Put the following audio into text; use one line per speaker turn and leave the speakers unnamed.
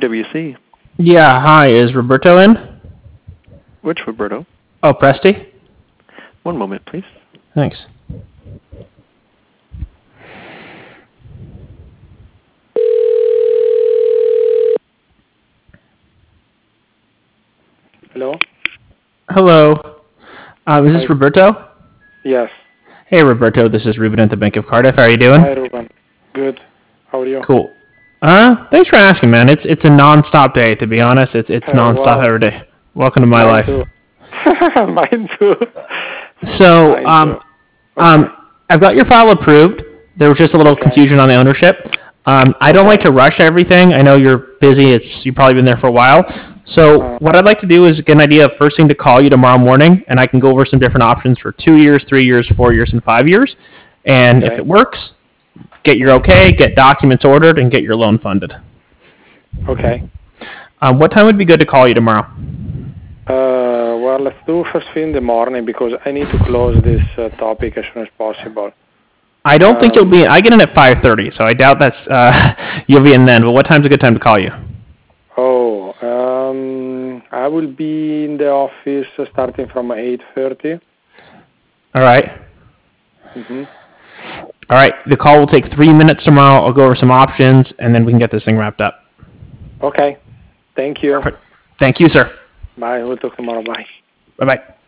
PWC.
Yeah, hi. Is Roberto in?
Which Roberto?
Oh, Presti?
One moment, please.
Thanks.
Hello?
Hello. Is this
Hi.
Roberto?
Yes.
Hey, Roberto. This is Ruben at the Bank of Cardiff. How are you doing?
Hi, Ruben. Good. How are you?
Cool. Thanks for asking, man. It's a non-stop day, to be honest. It's non-stop
Wow.
every day. Welcome to my
Mine
life.
too. Mine too.
So,
Mine too. Okay.
I've got your file approved. There was just a little
Okay.
confusion on the ownership. I don't like to rush everything. I know you're busy. You've probably been there for a while. So what I'd like to do is get an idea of first thing to call you tomorrow morning, and I can go over some different options for 2 years, 3 years, 4 years, and 5 years. And if
Okay.
it works, get your okay, get documents ordered, and get your loan funded.
Okay.
What time would be good to call you tomorrow?
Well, let's do first thing in the morning because I need to close this topic as soon as possible.
I don't think you'll be. I get in at 5:30, so I doubt that's you'll be in then. But what time's a good time to call you?
Oh, I will be in the office starting from 8:30.
All right.
Mm-hmm.
All right. The call will take 3 minutes tomorrow. I'll go over some options, and then we can get this thing wrapped up.
Okay. Thank you.
Perfect. Thank you, sir.
Bye. We'll talk tomorrow. Bye.
Bye-bye.